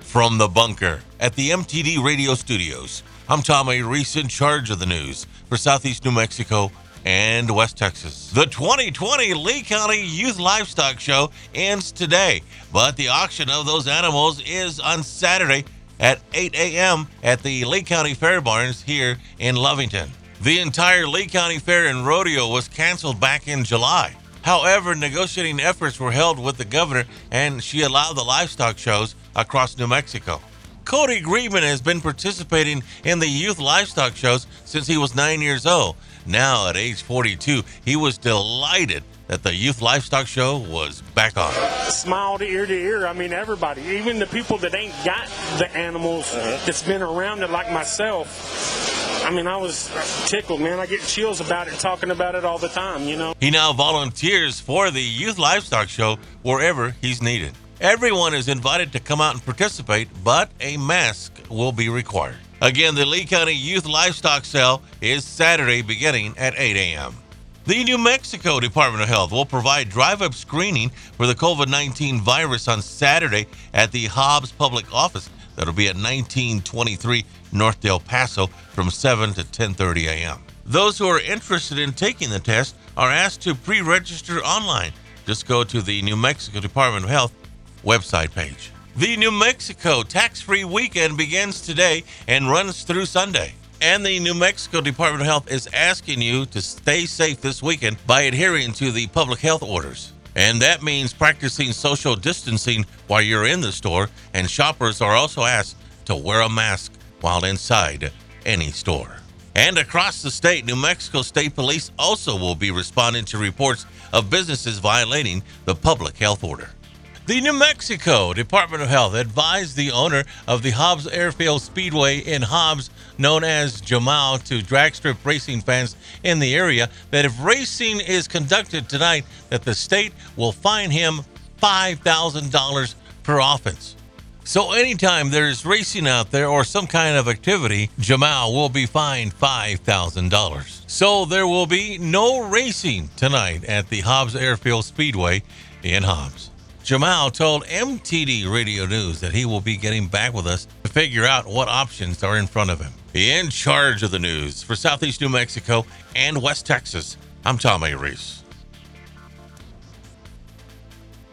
From the bunker at the MTD Radio Studios, I'm Tom A. Reese in charge of the news for Southeast New Mexico and West Texas. The 2020 Lee County Youth Livestock Show ends today, but the auction of those animals is on Saturday at 8 a.m. at the Lee County Fair Barns here in Lovington. The entire Lee County Fair and Rodeo was canceled back in July. However, negotiating efforts were held with the governor, and she allowed the livestock shows across New Mexico. Cody Griebman has been participating in the youth livestock shows since he was 9 years old. Now, at age 42, he was delighted that the youth livestock show was back on. Smile to ear. I mean, everybody, even the people that ain't got the animals that's been around it like myself. I mean, I was tickled, man. I get chills about it, talking about it all the time, you know. He now volunteers for the youth livestock show wherever he's needed. Everyone is invited to come out and participate, but a mask will be required. Again, the Lee County Youth Livestock Sale is Saturday beginning at 8 a.m. The New Mexico Department of Health will provide drive-up screening for the COVID-19 virus on Saturday at the Hobbs Public Office. That'll be at 1923 North Del Paso from 7 to 10:30 a.m. Those who are interested in taking the test are asked to pre-register online. Just go to the New Mexico Department of Health website page. The New Mexico tax-free weekend begins today and runs through Sunday. And the New Mexico Department of Health is asking you to stay safe this weekend by adhering to the public health orders. And that means practicing social distancing while you're in the store, and shoppers are also asked to wear a mask while inside any store. And across the state, New Mexico State Police also will be responding to reports of businesses violating the public health order. The New Mexico Department of Health advised the owner of the Hobbs Airfield Speedway in Hobbs, known as Jamal, to drag strip racing fans in the area that if racing is conducted tonight, that the state will fine him $5,000 per offense. So anytime there's racing out there or some kind of activity, Jamal will be fined $5,000. So there will be no racing tonight at the Hobbs Airfield Speedway in Hobbs. Jamal told MTD Radio News that he will be getting back with us to figure out what options are in front of him. In charge of the news for Southeast New Mexico and West Texas, I'm Tom A. Reese.